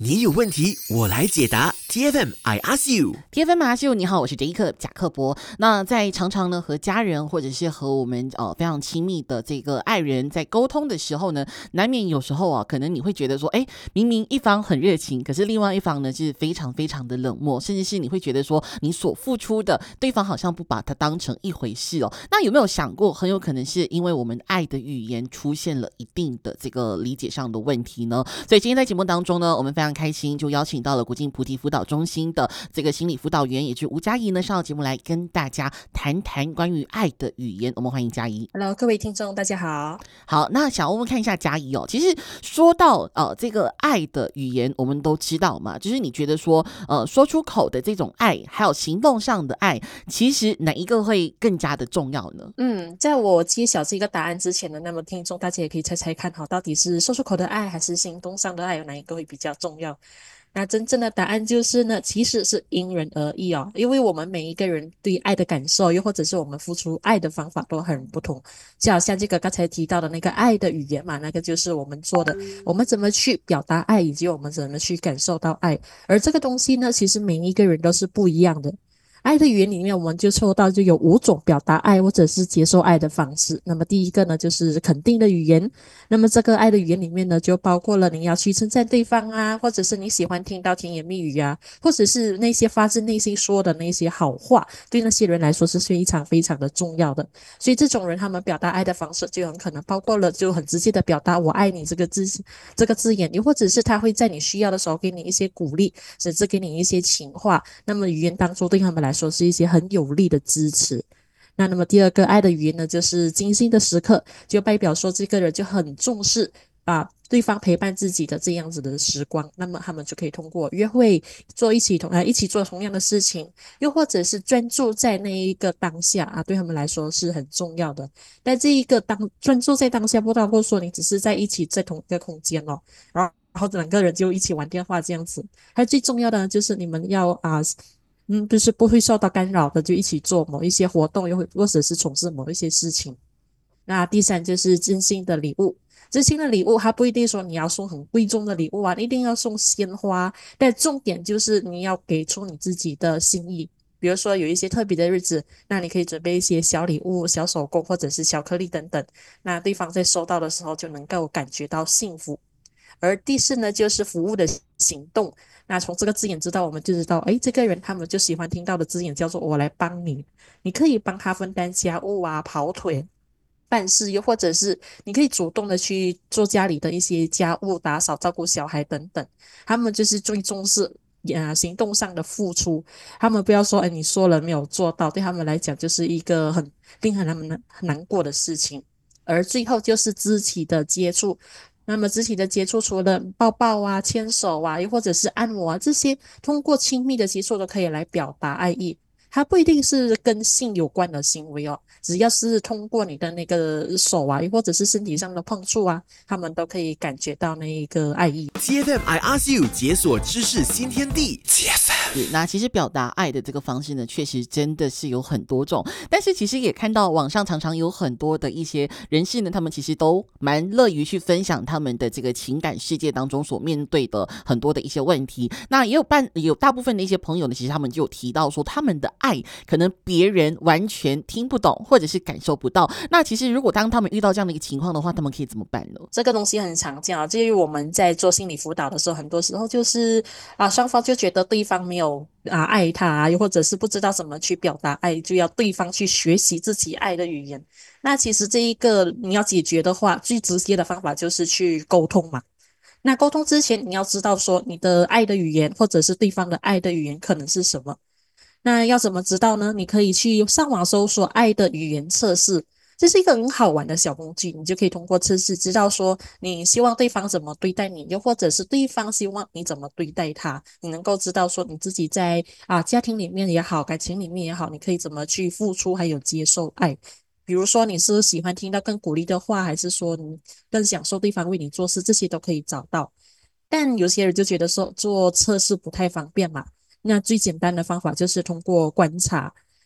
你有问题，我来解答。TFM I ask you。TFM I ask you，你好，我是杰克贾克伯。那在常常呢和家人或者是和我们非常亲密的这个爱人在沟通的时候呢，难免有时候啊，可能你会觉得说，明明一方很热情，可是另外一方呢是非常非常的冷漠，甚至是你会觉得说，你所付出的对方好像不把它当成一回事哦。那有没有想过，很有可能是因为我们爱的语言出现了一定的这个理解上的问题呢？所以今天在节目当中呢，我们非常开心就邀请到了国境菩提辅导中心的这个心理辅导员，也就是吴佳怡呢，上到节目来跟大家谈谈关于爱的语言。我们欢迎佳怡。 Hello， 各位听众，大家好。 好，那想问问看一下佳怡哦，其实说到这个爱的语言，我们都知道嘛，就是你觉得说说出口的这种爱，还有行动上的爱，其实哪一个会更加的重要呢？ 在我揭晓这个答案之前呢，那么听众大家也可以猜猜看，好，到底是说出口的爱还是行动上的爱，有哪一个会比较重要？那真正的答案就是呢，其实是因人而异哦，因为我们每一个人对爱的感受，又或者是我们付出爱的方法都很不同。就好像这个刚才提到的那个爱的语言嘛，那个就是我们做的，我们怎么去表达爱，以及我们怎么去感受到爱。而这个东西呢，其实每一个人都是不一样的。爱的语言里面，我们就抽到就有5种表达爱或者是接受爱的方式。那么第一个呢，就是肯定的语言。那么这个爱的语言里面呢，就包括了你要去称赞对方啊，或者是你喜欢听到甜言蜜语啊，或者是那些发自内心说的那些好话，对那些人来说是非常非常的重要的。所以这种人他们表达爱的方式就很可能包括了就很直接的表达我爱你这个字眼，又或者是他会在你需要的时候给你一些鼓励，甚至给你一些情话。那么语言当中对他们来说是一些很有力的支持。那么第二个爱的语言呢，就是精心的时刻，就代表说这个人就很重视对方陪伴自己的这样子的时光。那么他们就可以通过约会一起做同样的事情，又或者是专注在那一个当下对他们来说是很重要的。但这一个专注在当下，不包括说你只是在一起在同一个空间哦，然后两个人就一起玩电话这样子。还有最重要的就是你们要就是不会受到干扰的，就一起做某一些活动，又或者是从事某一些事情。那第三就是真心的礼物。真心的礼物，它不一定说你要送很贵重的礼物啊，一定要送鲜花，但重点就是你要给出你自己的心意。比如说有一些特别的日子，那你可以准备一些小礼物、小手工或者是巧克力等等，那对方在收到的时候就能够感觉到幸福。而第四呢，就是服务的行动。那从这个字眼知道，我们就知道，这个人他们就喜欢听到的字眼叫做"我来帮你"。你可以帮他分担家务啊、跑腿、办事，又或者是你可以主动的去做家里的一些家务、打扫、照顾小孩等等。他们就是最重视行动上的付出。他们不要说，你说了没有做到，对他们来讲就是一个令他们很难过的事情。而最后就是肢体的接触。那么肢体的接触，除了抱抱啊、牵手啊，又或者是按摩啊，这些通过亲密的接触都可以来表达爱意。它不一定是跟性有关的行为哦，只要是通过你的那个手啊，又或者是身体上的碰触啊，他们都可以感觉到那一个爱意。 TFM I ask you， 解锁知识新天地。TFM。 那其实表达爱的这个方式呢，确实真的是有很多种，但是其实也看到网上常常有很多的一些人士呢，他们其实都蛮乐于去分享他们的这个情感世界当中所面对的很多的一些问题。那也有大部分的一些朋友呢，其实他们就有提到说，他们的爱可能别人完全听不懂，或者是感受不到。那其实如果当他们遇到这样的一个情况的话，他们可以怎么办呢？ 这个东西很常见至于我们在做心理辅导的时候，很多时候就是双方就觉得对方没有爱他又或者是不知道怎么去表达爱，就要对方去学习自己爱的语言。那其实这一个你要解决的话，最直接的方法就是去沟通嘛。那沟通之前，你要知道说你的爱的语言，或者是对方的爱的语言可能是什么。那要怎么知道呢？你可以去上网搜索爱的语言测试，这是一个很好玩的小工具。你就可以通过测试知道说你希望对方怎么对待你，又或者是对方希望你怎么对待他。你能够知道说你自己在家庭里面也好，感情里面也好，你可以怎么去付出还有接受爱。比如说你是喜欢听到更鼓励的话，还是说你更享受对方为你做事，这些都可以找到。但有些人就觉得说做测试不太方便嘛，那最简单的方法就是通过观察。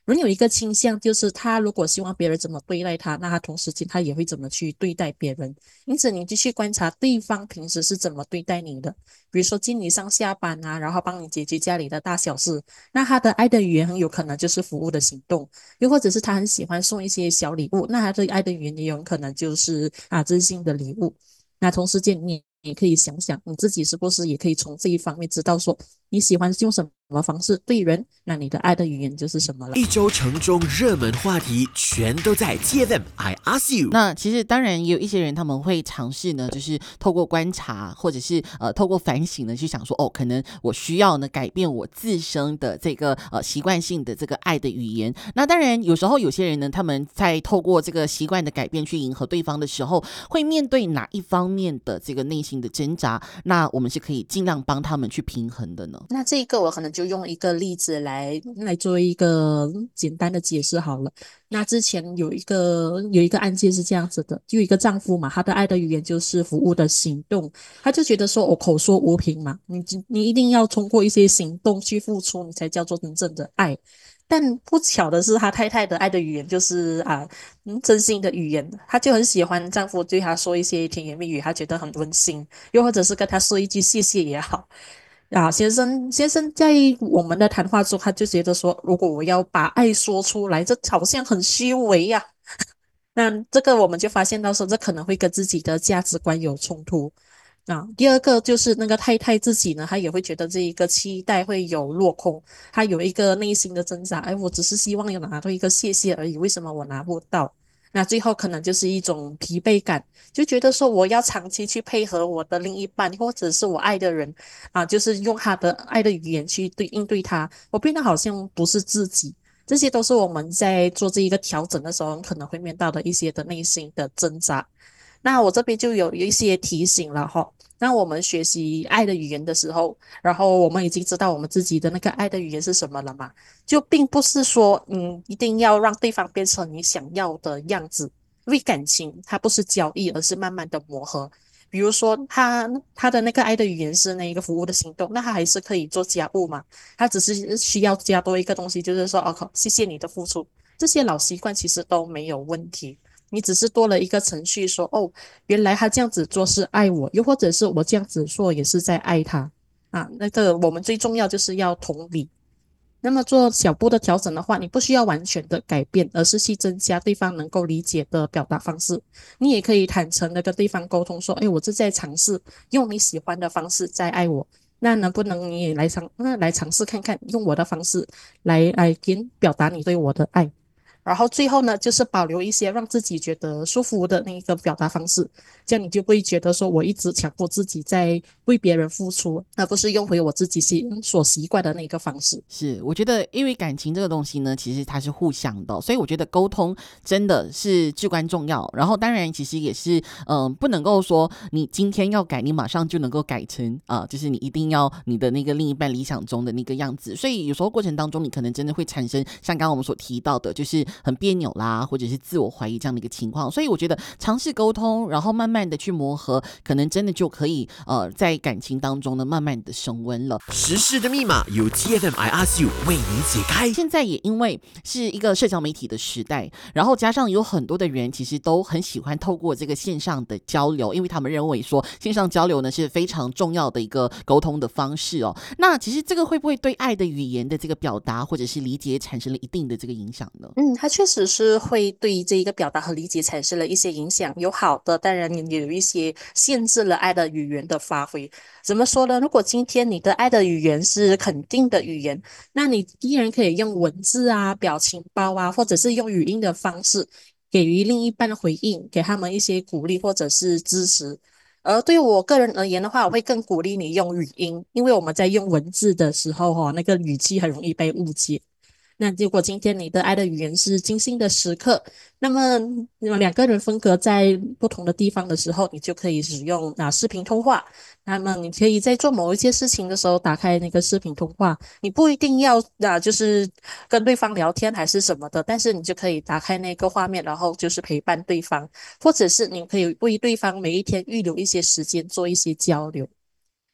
人有一个倾向，就是他如果希望别人怎么对待他，那他同时间他也会怎么去对待别人。因此，你就去观察对方平时是怎么对待你的，比如说接你上下班啊，然后帮你解决家里的大小事，那他的爱的语言很有可能就是服务的行动，又或者是他很喜欢送一些小礼物，那他的爱的语言也有可能就是真心的礼物。那同时间你也可以想想你自己是不是也可以从这一方面知道说你喜欢用什么方式对人，那你的爱的语言就是什么了。 一周城中热门话题全都在 TFM I Ask You。 那其实当然也有一些人他们会尝试呢，就是透过观察或者是透过反省呢，去想说可能我需要呢改变我自身的这个习惯性的这个爱的语言。那当然有时候有些人呢，他们在透过这个习惯的改变去迎合对方的时候，会面对哪一方面的这个内心的挣扎，那我们是可以尽量帮他们去平衡的呢？ 那这个我可能就用一个例子来做一个简单的解释好了。那之前有一个案件是这样子的，就有一个丈夫嘛，他的爱的语言就是服务的行动，他就觉得说我口说无凭嘛，你一定要通过一些行动去付出，你才叫做真正的爱。但不巧的是，他太太的爱的语言就是真心的语言，她就很喜欢丈夫对她说一些甜言蜜语，她觉得很温馨，又或者是跟他说一句谢谢也好。先生在我们的谈话中，他就觉得说，如果我要把爱说出来，这好像很虚伪呀。那这个我们就发现到说，这可能会跟自己的价值观有冲突。第二个就是那个太太自己呢，她也会觉得这一个期待会有落空，她有一个内心的挣扎。哎，我只是希望有拿到一个谢谢而已，为什么我拿不到？那最后可能就是一种疲惫感，就觉得说我要长期去配合我的另一半，或者是我爱的人就是用他的爱的语言去应对他，我变得好像不是自己。这些都是我们在做这一个调整的时候可能会面到的一些的内心的挣扎。那我这边就有一些提醒了哈。那我们学习爱的语言的时候，然后我们已经知道我们自己的那个爱的语言是什么了嘛？就并不是说一定要让对方变成你想要的样子，因为感情它不是交易，而是慢慢的磨合。比如说他的那个爱的语言是那一个服务的行动，那他还是可以做家务嘛？他只是需要加多一个东西，就是说谢谢你的付出，这些老习惯其实都没有问题。你只是多了一个程序说，原来他这样子做是爱我，又或者是我这样子做也是在爱他那个我们最重要就是要同理。那么做小步的调整的话，你不需要完全的改变，而是去增加对方能够理解的表达方式。你也可以坦诚的跟对方沟通说，哎，我是在尝试用你喜欢的方式在爱我，那能不能你也来尝试看看，用我的方式来表达你对我的爱。然后最后呢，就是保留一些让自己觉得舒服的那个表达方式，这样你就不会觉得说我一直强迫自己在为别人付出，而不是用回我自己所习惯的那个方式。 是，我觉得因为感情这个东西呢，其实它是互相的，所以我觉得沟通真的是至关重要。然后当然其实也是，不能够说你今天要改，你马上就能够改成就是你一定要你的那个另一半理想中的那个样子。所以有时候过程当中，你可能真的会产生像刚刚我们所提到的，就是很别扭啦，或者是自我怀疑这样的一个情况。所以我觉得尝试沟通，然后慢慢的去磨合，可能真的就可以在感情当中呢，慢慢的升温了。 时事的密码由 TFM I Ask You 为你解开。 现在也因为是一个社交媒体的时代，然后加上有很多的人其实都很喜欢透过这个线上的交流，因为他们认为说线上交流呢是非常重要的一个沟通的方式哦。那其实这个会不会对爱的语言的这个表达或者是理解产生了一定的这个影响呢？ 它确实是会对这一个表达和理解产生了一些影响，有好的，当然也有一些限制了爱的语言的发挥。怎么说呢？如果今天你的爱的语言是肯定的语言，那你依然可以用文字表情包或者是用语音的方式给予另一半回应，给他们一些鼓励或者是支持。而对我个人而言的话，我会更鼓励你用语音，因为我们在用文字的时候，那个语气很容易被误解。那如果今天你的爱的语言是精心的时刻，那么两个人分隔在不同的地方的时候，你就可以使用视频通话。那么你可以在做某一些事情的时候打开那个视频通话，你不一定要就是跟对方聊天还是什么的，但是你就可以打开那个画面，然后就是陪伴对方，或者是你可以为对方每一天预留一些时间做一些交流。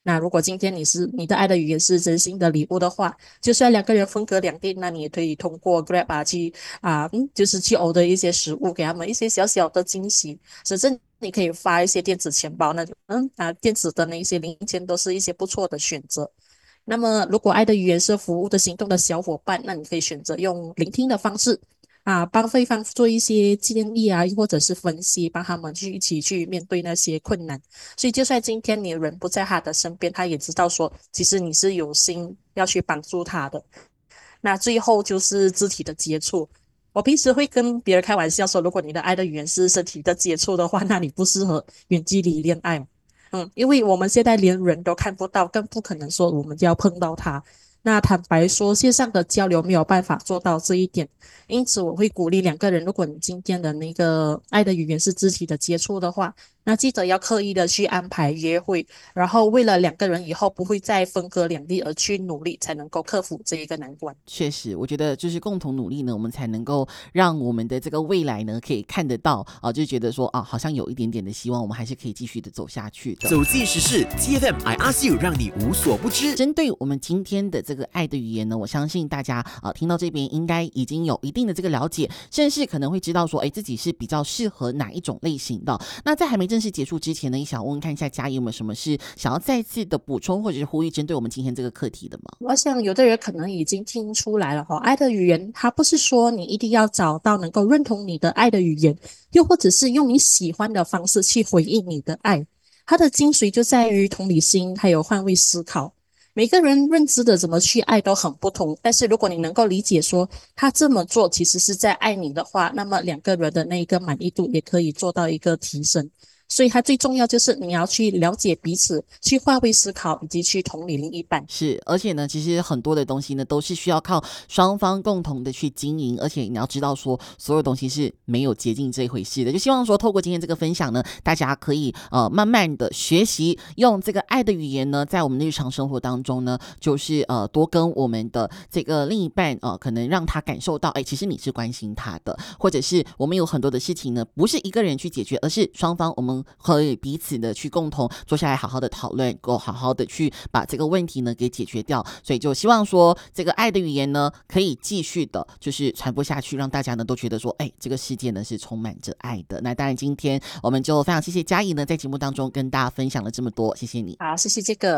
那如果今天你的爱的语言是真心的礼物的话，就算两个人分隔两地，那你也可以通过 Grab 就是去 order 一些食物，给他们一些小小的惊喜，甚至你可以发一些电子钱包，那就电子的那一些零件都是一些不错的选择。那么，如果爱的语言是服务的行动的小伙伴，那你可以选择用聆听的方式帮对方做一些建议或者是分析，帮他们去一起去面对那些困难。所以，就算今天你人不在他的身边，他也知道说，其实你是有心要去帮助他的。那最后就是肢体的接触。我平时会跟别人开玩笑说，如果你的爱的语言是身体的接触的话，那你不适合远距离恋爱。因为我们现在连人都看不到，更不可能说我们就要碰到他。那坦白说，线上的交流没有办法做到这一点，因此我会鼓励两个人，如果你今天的那个爱的语言是肢体的接触的话，那记得要刻意的去安排约会，然后为了两个人以后不会再分隔两地而去努力，才能够克服这一个难关。 确实，我觉得就是共同努力呢，我们才能够让我们的这个未来呢可以看得到就觉得说好像有一点点的希望，我们还是可以继续的走下去的。 走进时事 TFM I Ask You， 让你无所不知。 针对我们今天的这个爱的语言呢，我相信大家听到这边应该已经有一定的这个了解，甚至可能会知道说自己是比较适合哪一种类型的。那在还没正式结束之前呢，也想问看一下嘉怡有没有什么是想要再次的补充或者是呼吁针对我们今天这个课题的吗？ 我想有的人可能已经听出来了爱的语言它不是说你一定要找到能够认同你的爱的语言，又或者是用你喜欢的方式去回应你的爱，它的精髓就在于同理心还有换位思考。每个人认知的怎么去爱都很不同，但是如果你能够理解说他这么做其实是在爱你的话，那么两个人的那一个满意度也可以做到一个提升。所以它最重要就是你要去了解彼此，去换位思考，以及去同理另一半。 是，而且呢，其实很多的东西呢，都是需要靠双方共同的去经营，而且你要知道说，所有东西是没有捷径这一回事的。就希望说，透过今天这个分享呢，大家可以慢慢的学习用这个爱的语言呢，在我们的日常生活当中呢，就是多跟我们的这个另一半可能让他感受到，其实你是关心他的，或者是我们有很多的事情呢，不是一个人去解决，而是双方我们可以彼此的去共同坐下来好好的讨论，够好好的去把这个问题呢给解决掉。所以就希望说这个爱的语言呢可以继续的就是传播下去，让大家呢都觉得说这个世界呢是充满着爱的。那当然今天我们就非常谢谢嘉怡呢在节目当中跟大家分享了这么多，谢谢你。 好，谢谢这个